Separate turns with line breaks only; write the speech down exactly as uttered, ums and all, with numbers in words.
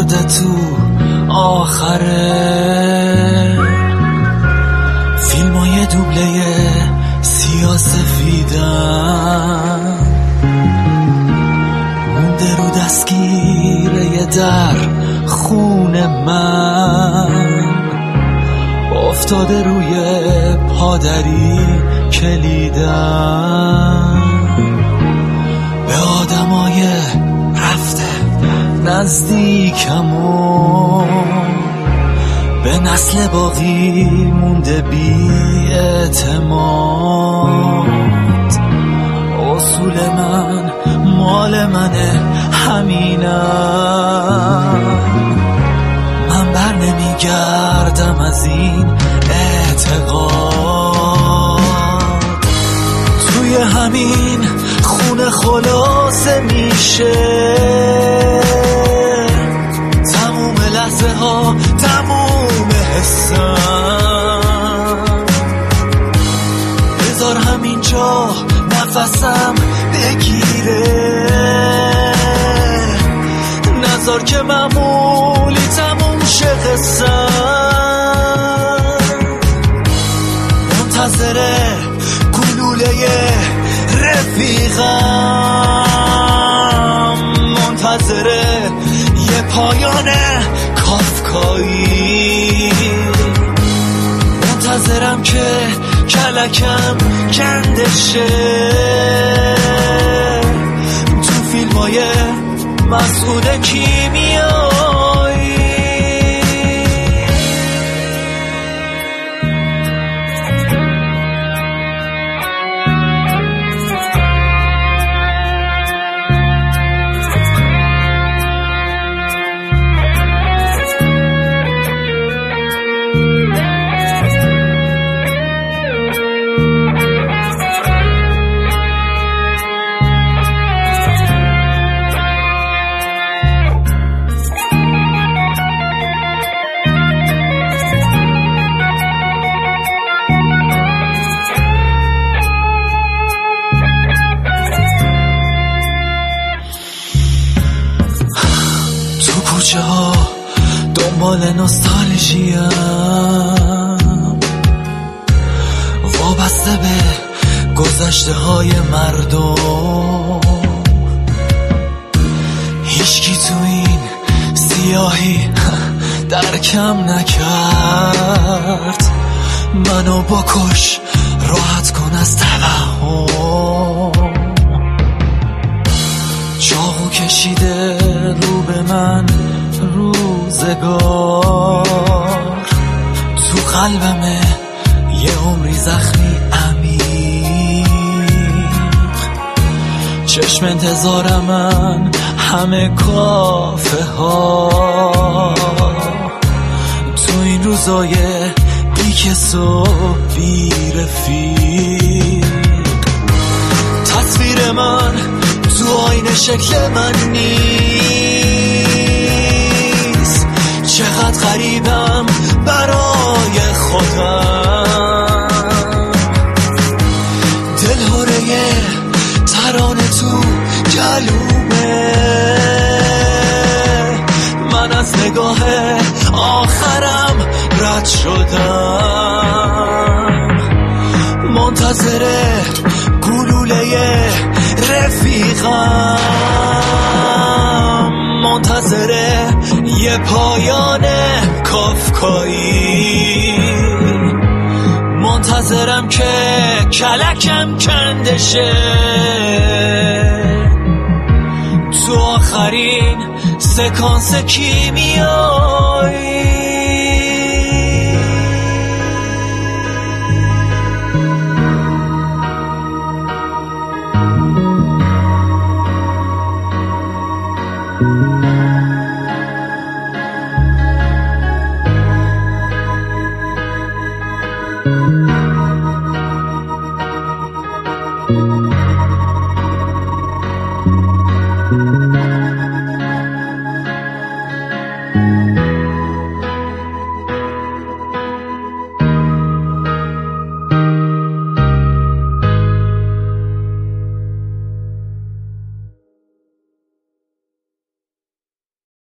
مونده تو آخره فیلمای دوبله سیاسفیدن مونده رو دستگیره در خون من افتاده روی پادری کلیدن به آدمای رفته نزدیکمون به نسل باقی مونده بی اعتماد اصول من مال منه همینم من بر نمیگردم از این اعتقاد توی همین خونه خلاصه میشه تموم لحظه ها تموم حسم بذار همینجا نفسم بگیره نذار که معمولی تموم شه قصم منتظره گلوله رفیقم منتظره یه پایان کافکایی منتظرم که کلکم کنده شه تو فیلمای مسعود کیمیایی کوچه ها دنبال نوستالژیم وابسته به گذشته های مردم هیچکی تو این سیاهی درکم نکرد منو بکش راحت کن از توهم چاقو کشیده رو به من روزگار تو قلبمه یه عمری زخمی عمیق چشم انتظارم من همه کافه ها تو این روزای بی کس و بی رفیق تصویر من تو آینه شکل من نیست چقدر غریبم برای خودم دلهوره ترانه تو گلومه من از نگاه آخرم رد شدم منتظره گلوله رفیقم منتظره یه پایان کافکایی منتظرم که کلکم کنده شه تو آخرین سکانس کیمیایی
Thank you.